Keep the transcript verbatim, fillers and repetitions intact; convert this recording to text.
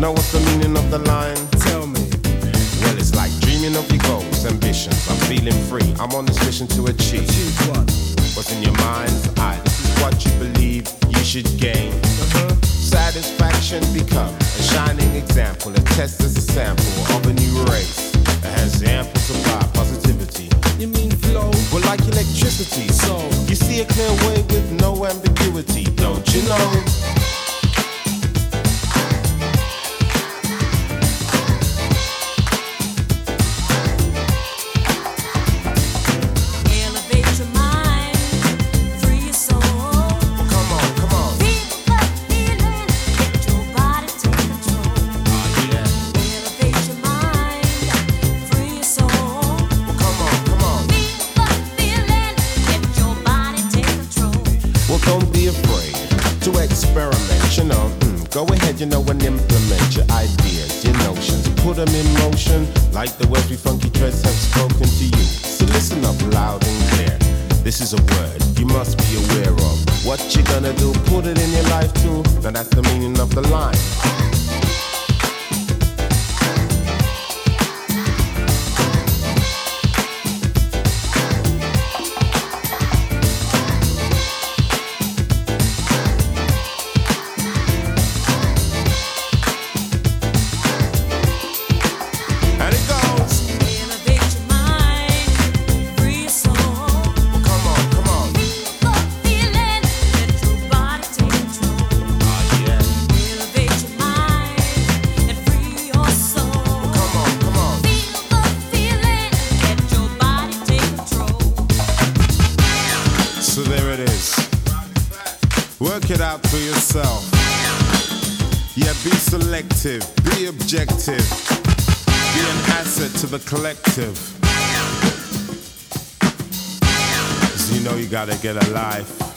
Know what's the meaning of the line? Tell me. Well, it's like dreaming of your goals, ambitions. I'm feeling free. I'm on this mission to achieve. Achieve what? What's in your mind's eye? This is what you believe you should gain. Uh-huh. Satisfaction become a shining example. A test as a sample of a new race that has ample supply positivity. You mean flow? Well, like electricity. So you see a clear way with no ambiguity, don't you know? Go ahead, you know, and implement your ideas, your notions. Put them in motion, like the words we funky dreads have spoken to you. So listen up loud and clear. This is a word you must be aware of. What you gonna do, put it in your life too. Now that's the meaning of the line. Work it out for yourself. Yeah, be selective, be objective, be an asset to the collective. So you know you gotta get a life.